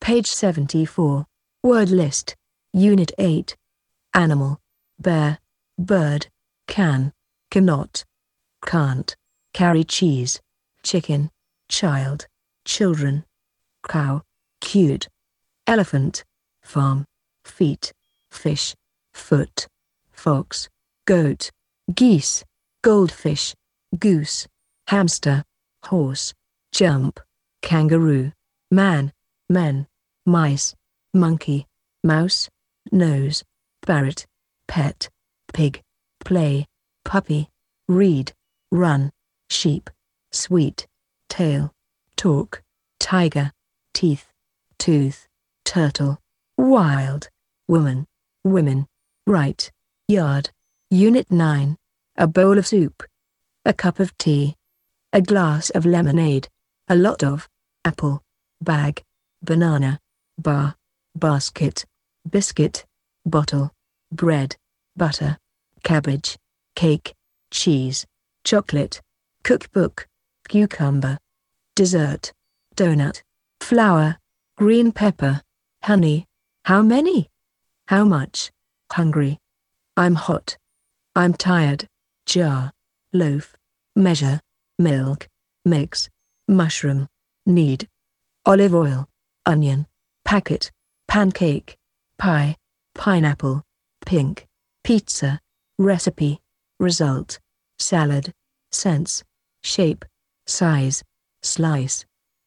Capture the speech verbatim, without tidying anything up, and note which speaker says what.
Speaker 1: Page seventy-four. Word list. Unit eight. Animal. Bear, bird, can, cannot, can't, carry cheese, chicken, child, children, cow, cute, elephant, farm, feet, fish, foot, fox, goat, geese, goldfish, goose, hamster, horse, jump, kangaroo, man, men, mice, monkey, mouse, nose, parrot, pet, pig, play, puppy, read, run, sheep, sweet, tail, talk, tiger, teeth, tooth, turtle, wild, woman, women, right, yard. Unit nine. A bowl of soup. A cup of tea. A glass of lemonade. A lot of, apple, bag, banana, bar, basket, biscuit, bottle, bread, butter, cabbage, cake, cheese, chocolate, cookbook, cucumber, dessert, donut, flour, green pepper, honey. How many? How much? Hungry. I'm hot. I'm tired. Jar, loaf, measure, milk, mix, mushroom, need, olive oil, onion, packet, pancake, pie, pineapple, pink, pizza, recipe, result, salad, sense, shape, size, slice.